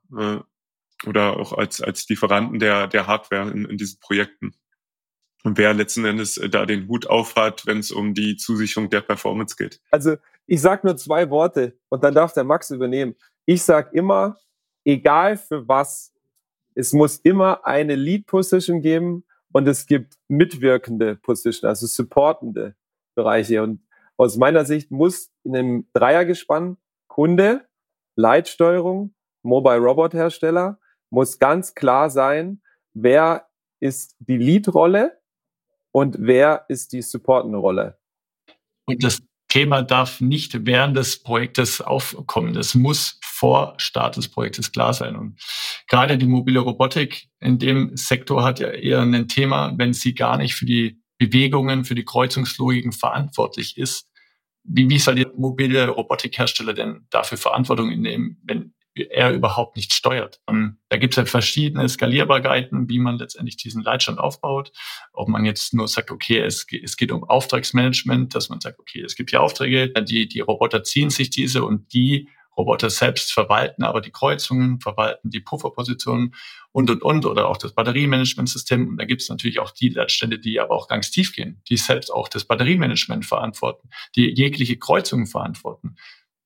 oder auch als Lieferanten der Hardware in diesen Projekten? Und wer letzten Endes da den Hut aufhat, wenn es um die Zusicherung der Performance geht? Also ich sage nur 2 Worte und dann darf der Max übernehmen. Ich sage immer, egal für was, es muss immer eine Lead-Position geben und es gibt mitwirkende Position, also supportende Bereiche. Und aus meiner Sicht muss in einem Dreiergespann Kunde, Leitsteuerung, Mobile-Robot-Hersteller, muss ganz klar sein, wer ist die Lead-Rolle und wer ist die supportende Rolle. Und das Thema darf nicht während des Projektes aufkommen. Das muss vor Start des Projektes klar sein. Und gerade die mobile Robotik in dem Sektor hat ja eher ein Thema, wenn sie gar nicht für die Bewegungen, für die Kreuzungslogiken verantwortlich ist, wie soll der mobile Robotikhersteller denn dafür Verantwortung nehmen, wenn er überhaupt nicht steuert? Und da gibt es ja verschiedene Skalierbarkeiten, wie man letztendlich diesen Leitstand aufbaut. Ob man jetzt nur sagt, okay, es geht um Auftragsmanagement, dass man sagt, okay, es gibt hier Aufträge, die Roboter ziehen sich diese und die Roboter selbst verwalten aber die Kreuzungen, verwalten die Pufferpositionen und, oder auch das Batteriemanagementsystem. Und da gibt es natürlich auch die Leitstände, die aber auch ganz tief gehen, die selbst auch das Batteriemanagement verantworten, die jegliche Kreuzungen verantworten.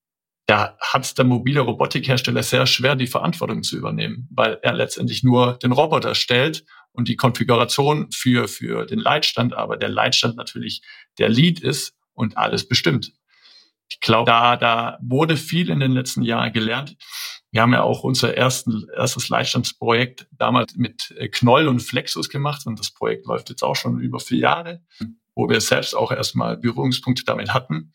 Da hat es der mobile Robotikhersteller sehr schwer, die Verantwortung zu übernehmen, weil er letztendlich nur den Roboter stellt und die Konfiguration für den Leitstand, aber der Leitstand natürlich der Lead ist und alles bestimmt. Ich glaube, da wurde viel in den letzten Jahren gelernt. Wir haben ja auch unser erstes Leitstandsprojekt damals mit Knoll und Flexus gemacht und das Projekt läuft jetzt auch schon über 4 Jahre, wo wir selbst auch erstmal Berührungspunkte damit hatten.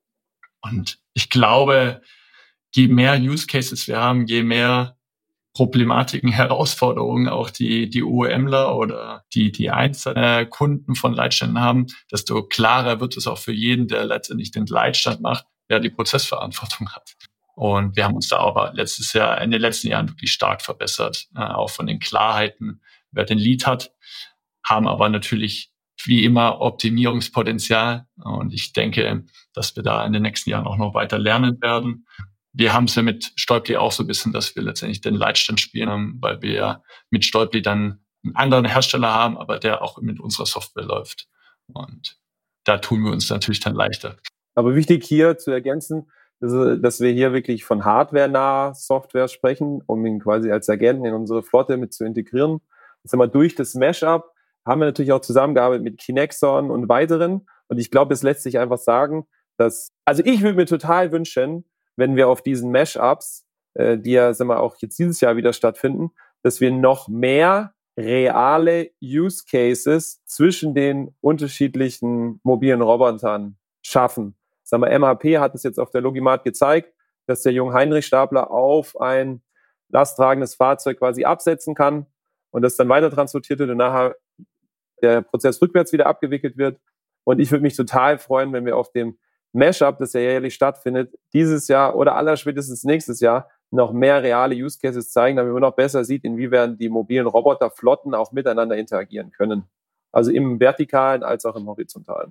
Und ich glaube, je mehr Use Cases wir haben, je mehr Problematiken, Herausforderungen auch die OEMler oder die einzelnen Kunden von Leitständen haben, desto klarer wird es auch für jeden, der letztendlich den Leitstand macht, der die Prozessverantwortung hat. Und wir haben uns da aber in den letzten Jahren wirklich stark verbessert, auch von den Klarheiten, wer den Lead hat, haben aber natürlich wie immer Optimierungspotenzial. Und ich denke, dass wir da in den nächsten Jahren auch noch weiter lernen werden. Wir haben es ja mit Stolply auch so ein bisschen, dass wir letztendlich den Leitstand spielen haben, weil wir ja mit Stolply dann einen anderen Hersteller haben, aber der auch mit unserer Software läuft. Und da tun wir uns natürlich dann leichter. Aber wichtig hier zu ergänzen, dass wir hier wirklich von hardware-naher Software sprechen, um ihn quasi als Agenten in unsere Flotte mit zu integrieren. Jetzt haben wir durch das Mashup, haben wir natürlich auch zusammengearbeitet mit Kinexon und weiteren. Und ich glaube, es lässt sich einfach sagen, also ich würde mir total wünschen, wenn wir auf diesen Mashups, die ja, auch jetzt dieses Jahr wieder stattfinden, dass wir noch mehr reale Use Cases zwischen den unterschiedlichen mobilen Robotern schaffen. MHP hat es jetzt auf der Logimat gezeigt, dass der Jung-Heinrich-Stapler auf ein lasttragendes Fahrzeug quasi absetzen kann und das dann weiter transportiert wird und nachher der Prozess rückwärts wieder abgewickelt wird. Und ich würde mich total freuen, wenn wir auf dem Mashup, das ja jährlich stattfindet, dieses Jahr oder allerspätestens nächstes Jahr noch mehr reale Use Cases zeigen, damit man noch besser sieht, inwiefern die mobilen Roboterflotten auch miteinander interagieren können. Also im Vertikalen als auch im Horizontalen.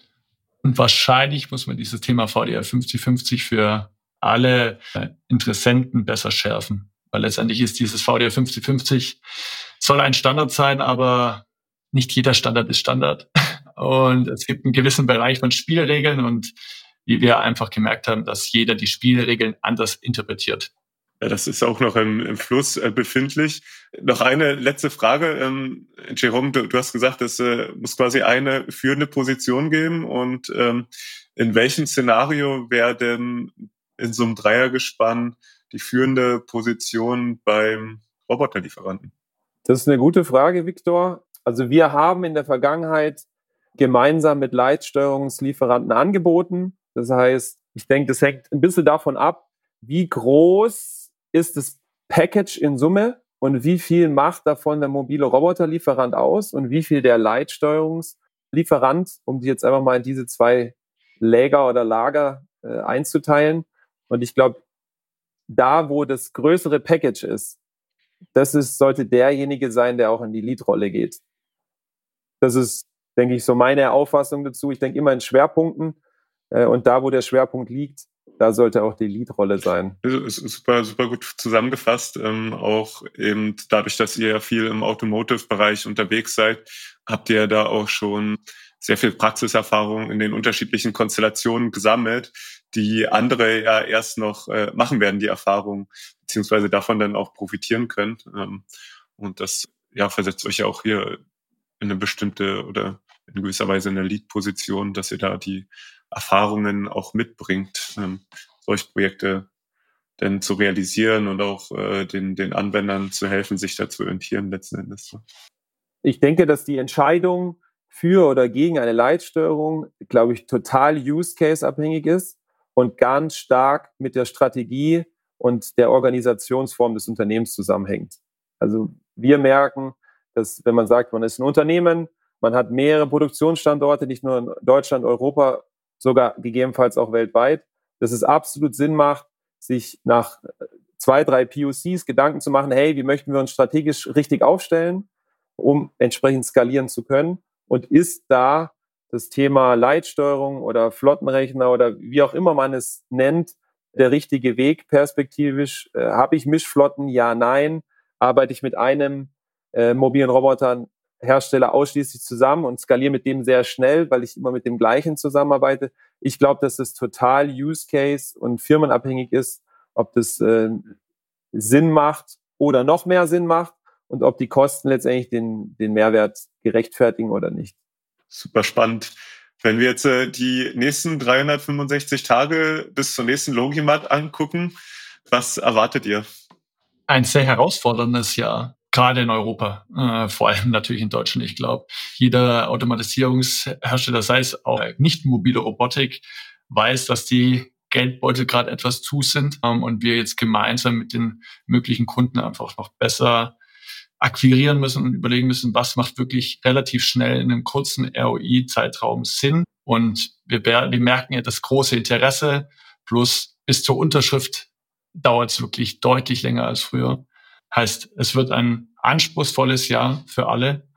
Und wahrscheinlich muss man dieses Thema VDR 50/50 für alle Interessenten besser schärfen. Weil letztendlich ist dieses VDR 50/50 soll ein Standard sein, aber nicht jeder Standard ist Standard. Und es gibt einen gewissen Bereich von Spielregeln und wie wir einfach gemerkt haben, dass jeder die Spielregeln anders interpretiert. Ja, das ist auch noch im Fluss befindlich. Noch eine letzte Frage. Jerome, du hast gesagt, es muss quasi eine führende Position geben. Und in welchem Szenario wäre denn in so einem Dreiergespann die führende Position beim Roboterlieferanten? Das ist eine gute Frage, Viktor. Also wir haben in der Vergangenheit gemeinsam mit Leitsteuerungslieferanten angeboten. Das heißt, ich denke, das hängt ein bisschen davon ab, wie groß ist das Package in Summe und wie viel macht davon der mobile Roboterlieferant aus und wie viel der Leitsteuerungslieferant, um die jetzt einfach mal in diese 2 Läger oder Lager einzuteilen. Und ich glaube, da, wo das größere Package ist, sollte derjenige sein, der auch in die Lead-Rolle geht. Das ist, denke ich, so meine Auffassung dazu. Ich denke immer in Schwerpunkten und da, wo der Schwerpunkt liegt, da sollte auch die Lead-Rolle sein. Super, super gut zusammengefasst. Auch eben dadurch, dass ihr ja viel im Automotive-Bereich unterwegs seid, habt ihr da auch schon sehr viel Praxiserfahrung in den unterschiedlichen Konstellationen gesammelt, die andere ja erst noch machen werden, die Erfahrung, beziehungsweise davon dann auch profitieren können. Und das versetzt euch ja auch hier in eine bestimmte oder in gewisser Weise in eine Lead-Position, dass ihr da die Erfahrungen auch mitbringt, solche Projekte denn zu realisieren und auch den Anwendern zu helfen, sich da zu orientieren letzten Endes. Ich denke, dass die Entscheidung für oder gegen eine Leitsteuerung, glaube ich, total Use-Case-abhängig ist und ganz stark mit der Strategie und der Organisationsform des Unternehmens zusammenhängt. Also wir merken, dass wenn man sagt, man ist ein Unternehmen Man hat mehrere Produktionsstandorte, nicht nur in Deutschland, Europa, sogar gegebenenfalls auch weltweit. Dass es absolut Sinn macht, sich nach 2, 3 POCs Gedanken zu machen, hey, wie möchten wir uns strategisch richtig aufstellen, um entsprechend skalieren zu können? Und ist da das Thema Leitsteuerung oder Flottenrechner oder wie auch immer man es nennt, der richtige Weg perspektivisch? Habe ich Mischflotten? Ja, nein. Arbeite ich mit einem mobilen Roboterhersteller ausschließlich zusammen und skaliere mit dem sehr schnell, weil ich immer mit dem gleichen zusammenarbeite? Ich glaube, dass das total Use Case und firmenabhängig ist, ob das Sinn macht oder noch mehr Sinn macht und ob die Kosten letztendlich den Mehrwert gerechtfertigen oder nicht. Super spannend. Wenn wir jetzt die nächsten 365 Tage bis zur nächsten Logimat angucken, was erwartet ihr? Ein sehr herausforderndes Jahr, gerade in Europa, vor allem natürlich in Deutschland. Ich glaube, jeder Automatisierungshersteller, sei es auch nicht mobile Robotik, weiß, dass die Geldbeutel gerade etwas zu sind und wir jetzt gemeinsam mit den möglichen Kunden einfach noch besser akquirieren müssen und überlegen müssen, was macht wirklich relativ schnell in einem kurzen ROI-Zeitraum Sinn. Und wir merken ja das große Interesse, plus bis zur Unterschrift dauert es wirklich deutlich länger als früher. Heißt, es wird ein anspruchsvolles Jahr für alle.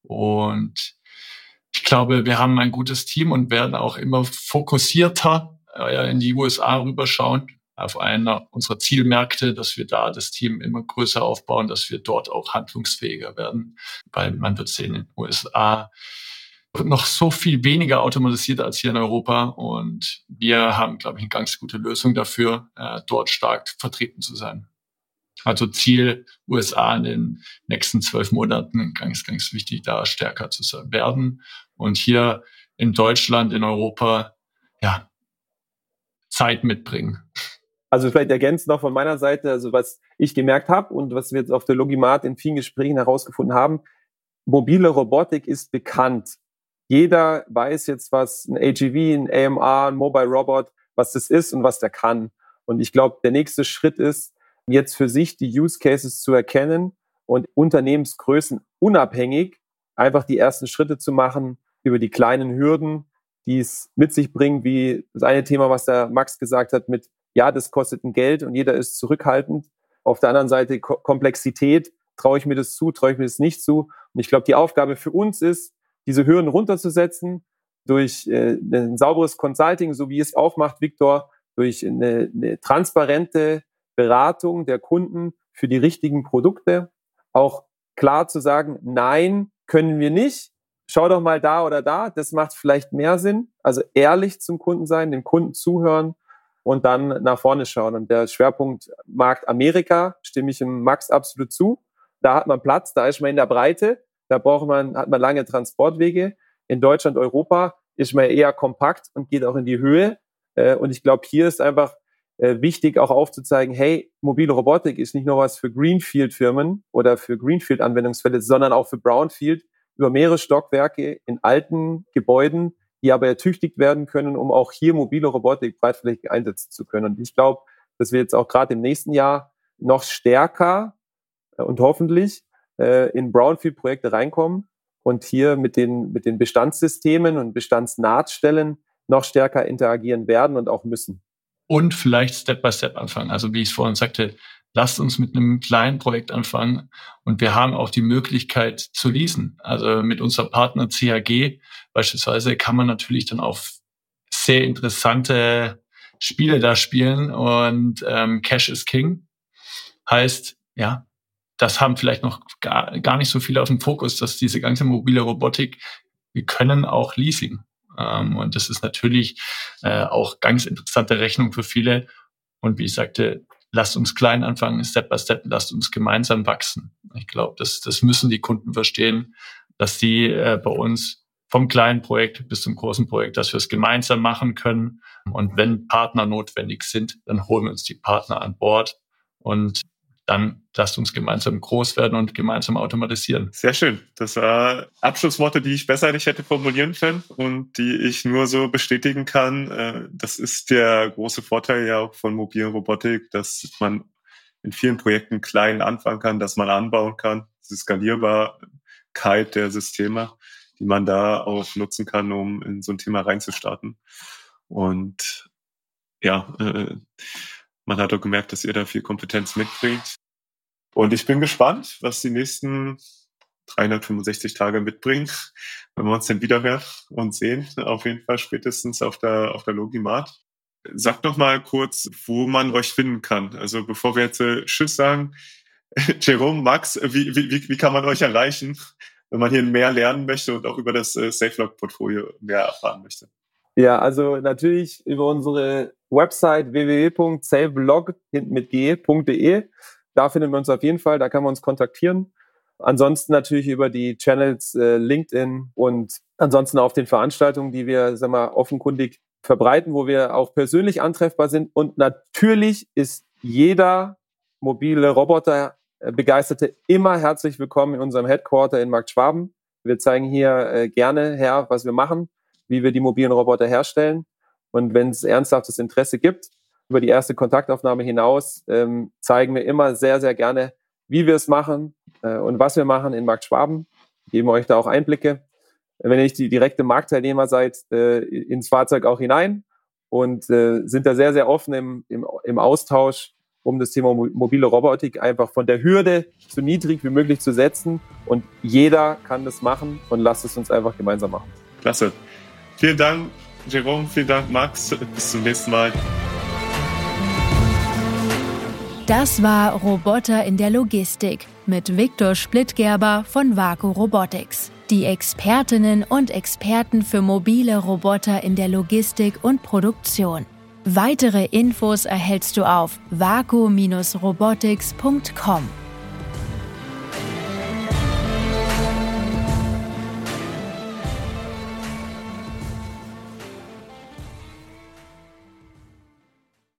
Und ich glaube, wir haben ein gutes Team und werden auch immer fokussierter in die USA rüberschauen, auf einer unserer Zielmärkte, dass wir da das Team immer größer aufbauen, dass wir dort auch handlungsfähiger werden. Weil man wird sehen, in den USA wird noch so viel weniger automatisiert als hier in Europa. Und wir haben, glaube ich, eine ganz gute Lösung dafür, dort stark vertreten zu sein. Also Ziel USA in den nächsten 12 Monaten, ganz, ganz wichtig, da stärker zu werden. Und hier in Deutschland, in Europa, ja, Zeit mitbringen. Also vielleicht ergänzt noch von meiner Seite, also was ich gemerkt habe und was wir jetzt auf der Logimat in vielen Gesprächen herausgefunden haben, mobile Robotik ist bekannt. Jeder weiß jetzt, was ein AGV, ein AMR, ein Mobile Robot, was das ist und was der kann. Und ich glaube, der nächste Schritt ist, jetzt für sich die Use Cases zu erkennen und Unternehmensgrößen unabhängig einfach die ersten Schritte zu machen über die kleinen Hürden, die es mit sich bringt, wie das eine Thema, was der Max gesagt hat, mit ja, das kostet ein Geld und jeder ist zurückhaltend. Auf der anderen Seite Komplexität, traue ich mir das zu, traue ich mir das nicht zu. Und ich glaube, die Aufgabe für uns ist, diese Hürden runterzusetzen durch ein sauberes Consulting, so wie es auch macht, Victor, durch eine transparente Beratung der Kunden für die richtigen Produkte. Auch klar zu sagen, nein, können wir nicht. Schau doch mal da oder da, das macht vielleicht mehr Sinn. Also ehrlich zum Kunden sein, dem Kunden zuhören und dann nach vorne schauen. Und der Schwerpunkt Markt Amerika, stimme ich dem Max absolut zu. Da hat man Platz, da ist man in der Breite, da hat man lange Transportwege. In Deutschland, Europa ist man eher kompakt und geht auch in die Höhe. Und ich glaube, hier ist einfach wichtig auch aufzuzeigen, hey, mobile Robotik ist nicht nur was für Greenfield-Firmen oder für Greenfield-Anwendungsfälle, sondern auch für Brownfield über mehrere Stockwerke in alten Gebäuden, die aber ertüchtigt werden können, um auch hier mobile Robotik breitflächig einsetzen zu können. Und ich glaube, dass wir jetzt auch gerade im nächsten Jahr noch stärker und hoffentlich in Brownfield-Projekte reinkommen und hier mit den Bestandssystemen und Bestandsnahtstellen noch stärker interagieren werden und auch müssen. Und vielleicht Step by Step anfangen. Also wie ich es vorhin sagte, lasst uns mit einem kleinen Projekt anfangen und wir haben auch die Möglichkeit zu leasen. Also mit unserem Partner CAG beispielsweise kann man natürlich dann auch sehr interessante Spiele da spielen und Cash is King. Heißt, ja, das haben vielleicht noch gar nicht so viele auf dem Fokus, dass diese ganze mobile Robotik, wir können auch Leasing. Und das ist natürlich auch ganz interessante Rechnung für viele. Und wie ich sagte, lasst uns klein anfangen, Step by Step, lasst uns gemeinsam wachsen. Ich glaube, das müssen die Kunden verstehen, dass die bei uns vom kleinen Projekt bis zum großen Projekt, dass wir es gemeinsam machen können. Und wenn Partner notwendig sind, dann holen wir uns die Partner an Bord und dann lasst uns gemeinsam groß werden und gemeinsam automatisieren. Sehr schön. Das waren Abschlussworte, die ich besser nicht hätte formulieren können und die ich nur so bestätigen kann. Das ist der große Vorteil ja auch von mobilen Robotik, dass man in vielen Projekten klein anfangen kann, dass man anbauen kann, die Skalierbarkeit der Systeme. die man da auch nutzen kann, um in so ein Thema reinzustarten. Und ja, man hat auch gemerkt, dass ihr da viel Kompetenz mitbringt. Und ich bin gespannt, was die nächsten 365 Tage mitbringen, wenn wir uns dann wieder hören und sehen. Auf jeden Fall spätestens auf der Logimat. Sagt noch mal kurz, wo man euch finden kann. Also bevor wir jetzt Tschüss sagen, Jerome, Max, wie kann man euch erreichen, wenn man hier mehr lernen möchte und auch über das SafeLog-Portfolio mehr erfahren möchte? Ja, also natürlich über unsere Website www.savelog.de. Da finden wir uns auf jeden Fall, da kann man uns kontaktieren. Ansonsten natürlich über die Channels LinkedIn und ansonsten auf den Veranstaltungen, die wir offenkundig verbreiten, wo wir auch persönlich antreffbar sind. Und natürlich ist jeder mobile Roboter-Begeisterte immer herzlich willkommen in unserem Headquarter in Markt Schwaben. Wir zeigen hier gerne her, was wir machen, wie wir die mobilen Roboter herstellen. Und wenn es ernsthaftes Interesse gibt, über die erste Kontaktaufnahme hinaus, zeigen wir immer sehr, sehr gerne, wie wir es machen und was wir machen in Markt Schwaben. Geben euch da auch Einblicke. Wenn ihr nicht die direkte Marktteilnehmer seid, ins Fahrzeug auch hinein und sind da sehr, sehr offen im Austausch, um das Thema mobile Robotik einfach von der Hürde so niedrig wie möglich zu setzen. Und jeder kann das machen und lasst es uns einfach gemeinsam machen. Klasse. Vielen Dank, Jerome. Vielen Dank, Max. Bis zum nächsten Mal. Das war Roboter in der Logistik mit Viktor Splittgerber von Vaco Robotics. Die Expertinnen und Experten für mobile Roboter in der Logistik und Produktion. Weitere Infos erhältst du auf vaco-robotics.com.